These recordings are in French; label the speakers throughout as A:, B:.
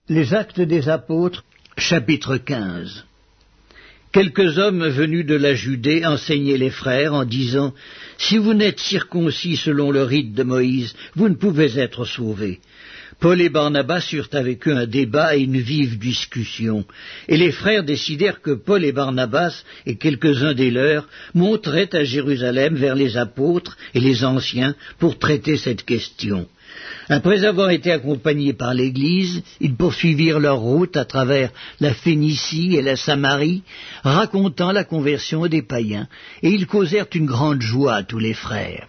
A: Les Actes des Apôtres, chapitre 15. Quelques hommes venus de la Judée enseignaient les frères en disant « Si vous n'êtes circoncis selon le rite de Moïse, vous ne pouvez être sauvés. » Paul et Barnabas eurent avec eux un débat et une vive discussion, et les frères décidèrent que Paul et Barnabas et quelques-uns des leurs monteraient à Jérusalem vers les apôtres et les anciens pour traiter cette question. Après avoir été accompagnés par l'Église, ils poursuivirent leur route à travers la Phénicie et la Samarie, racontant la conversion des païens, et ils causèrent une grande joie à tous les frères.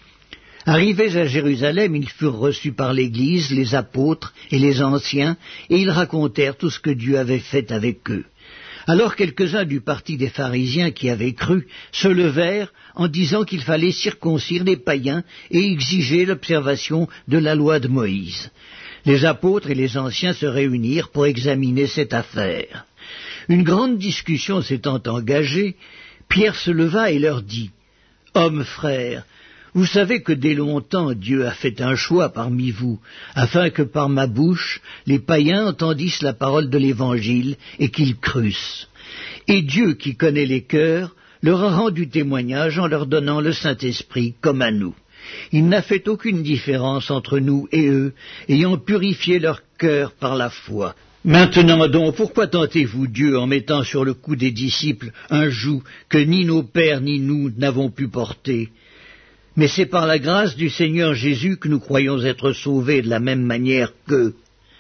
A: Arrivés à Jérusalem, ils furent reçus par l'Église, les apôtres et les anciens, et ils racontèrent tout ce que Dieu avait fait avec eux. Alors quelques-uns du parti des pharisiens qui avaient cru se levèrent en disant qu'il fallait circoncire les païens et exiger l'observation de la loi de Moïse. Les apôtres et les anciens se réunirent pour examiner cette affaire. Une grande discussion s'étant engagée, Pierre se leva et leur dit « Hommes frères, vous savez que dès longtemps Dieu a fait un choix parmi vous, afin que par ma bouche les païens entendissent la parole de l'Évangile et qu'ils crussent. Et Dieu, qui connaît les cœurs, leur a rendu témoignage en leur donnant le Saint-Esprit comme à nous. Il n'a fait aucune différence entre nous et eux, ayant purifié leur cœur par la foi. Maintenant donc, pourquoi tentez-vous Dieu en mettant sur le cou des disciples un joug que ni nos pères ni nous n'avons pu porter ? Mais c'est par la grâce du Seigneur Jésus que nous croyons être sauvés de la même manière qu'eux. »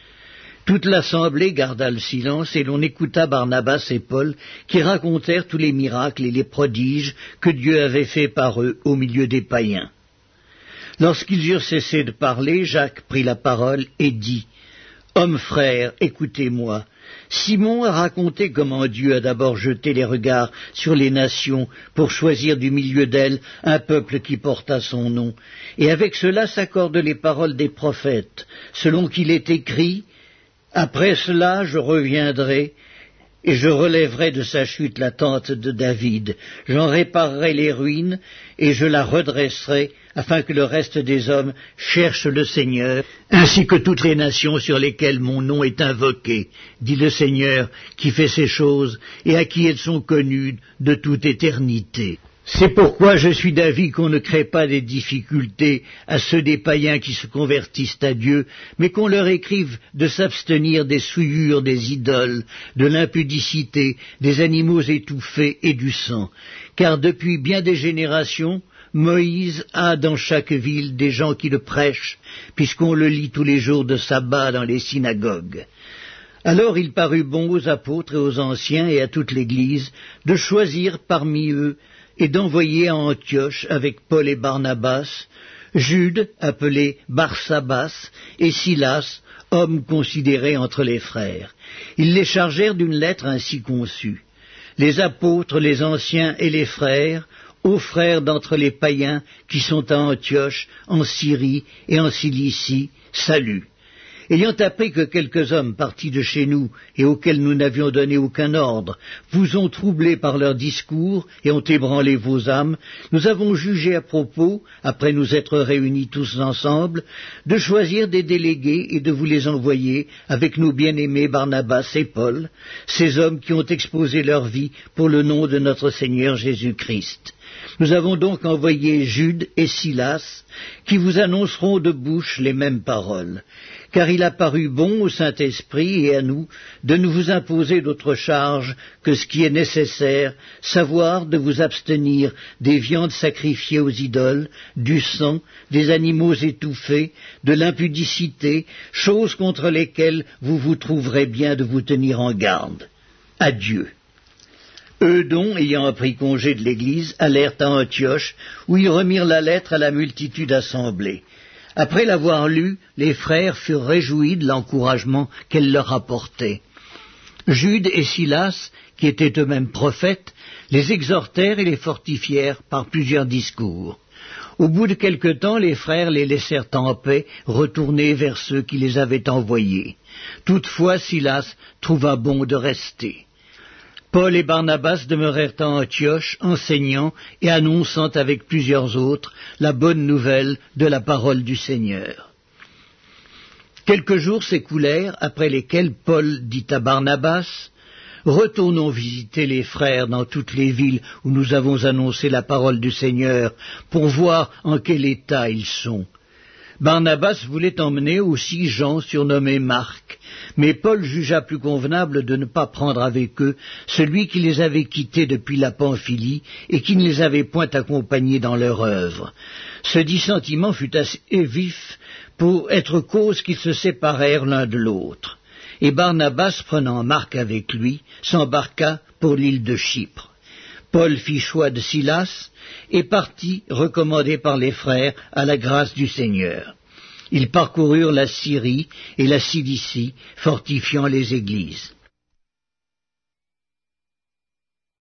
A: Toute l'assemblée garda le silence et l'on écouta Barnabas et Paul qui racontèrent tous les miracles et les prodiges que Dieu avait faits par eux au milieu des païens. Lorsqu'ils eurent cessé de parler, Jacques prit la parole et dit « Hommes frères, écoutez-moi. Simon a raconté comment Dieu a d'abord jeté les regards sur les nations pour choisir du milieu d'elles un peuple qui porta son nom, et avec cela s'accordent les paroles des prophètes, selon qu'il est écrit « Après cela je reviendrai, et je relèverai de sa chute la tente de David, j'en réparerai les ruines, et je la redresserai, afin que le reste des hommes cherche le Seigneur, ainsi que toutes les nations sur lesquelles mon nom est invoqué, dit le Seigneur, qui fait ces choses, et à qui elles sont connues de toute éternité. C'est pourquoi je suis d'avis qu'on ne crée pas des difficultés à ceux des païens qui se convertissent à Dieu, mais qu'on leur écrive de s'abstenir des souillures des idoles, de l'impudicité, des animaux étouffés et du sang. Car depuis bien des générations, Moïse a dans chaque ville des gens qui le prêchent, puisqu'on le lit tous les jours de sabbat dans les synagogues. Alors il parut bon aux apôtres et aux anciens et à toute l'Église de choisir parmi eux et d'envoyer à Antioche avec Paul et Barnabas, Jude, appelé Barsabas, et Silas, hommes considérés entre les frères. Ils les chargèrent d'une lettre ainsi conçue. Les apôtres, les anciens et les frères, aux frères d'entre les païens qui sont à Antioche, en Syrie et en Cilicie, salut. Ayant appris que quelques hommes partis de chez nous et auxquels nous n'avions donné aucun ordre vous ont troublés par leurs discours et ont ébranlé vos âmes, nous avons jugé à propos, après nous être réunis tous ensemble, de choisir des délégués et de vous les envoyer avec nos bien-aimés Barnabas et Paul, ces hommes qui ont exposé leur vie pour le nom de notre Seigneur Jésus-Christ. Nous avons donc envoyé Jude et Silas, qui vous annonceront de bouche les mêmes paroles. Car il a paru bon au Saint-Esprit et à nous de ne vous imposer d'autre charge que ce qui est nécessaire, savoir de vous abstenir des viandes sacrifiées aux idoles, du sang, des animaux étouffés, de l'impudicité, choses contre lesquelles vous vous trouverez bien de vous tenir en garde. Adieu. Eux donc, ayant pris congé de l'Église, allèrent à Antioche, où ils remirent la lettre à la multitude assemblée. Après l'avoir lue, les frères furent réjouis de l'encouragement qu'elle leur apportait. Jude et Silas, qui étaient eux-mêmes prophètes, les exhortèrent et les fortifièrent par plusieurs discours. Au bout de quelque temps, les frères les laissèrent en paix, retourner vers ceux qui les avaient envoyés. Toutefois, Silas trouva bon de rester. Paul et Barnabas demeurèrent à Antioche, enseignant et annonçant avec plusieurs autres la bonne nouvelle de la parole du Seigneur. Quelques jours s'écoulèrent, après lesquels Paul dit à Barnabas, « Retournons visiter les frères dans toutes les villes où nous avons annoncé la parole du Seigneur, pour voir en quel état ils sont. » Barnabas voulait emmener aussi Jean surnommé Marc, mais Paul jugea plus convenable de ne pas prendre avec eux celui qui les avait quittés depuis la Pamphylie et qui ne les avait point accompagnés dans leur œuvre. Ce dissentiment fut assez vif pour être cause qu'ils se séparèrent l'un de l'autre. Et Barnabas, prenant Marc avec lui, s'embarqua pour l'île de Chypre. Paul fit choix de Silas et partit, recommandé par les frères, à la grâce du Seigneur. Ils parcoururent la Syrie et la Cilicie, fortifiant les églises.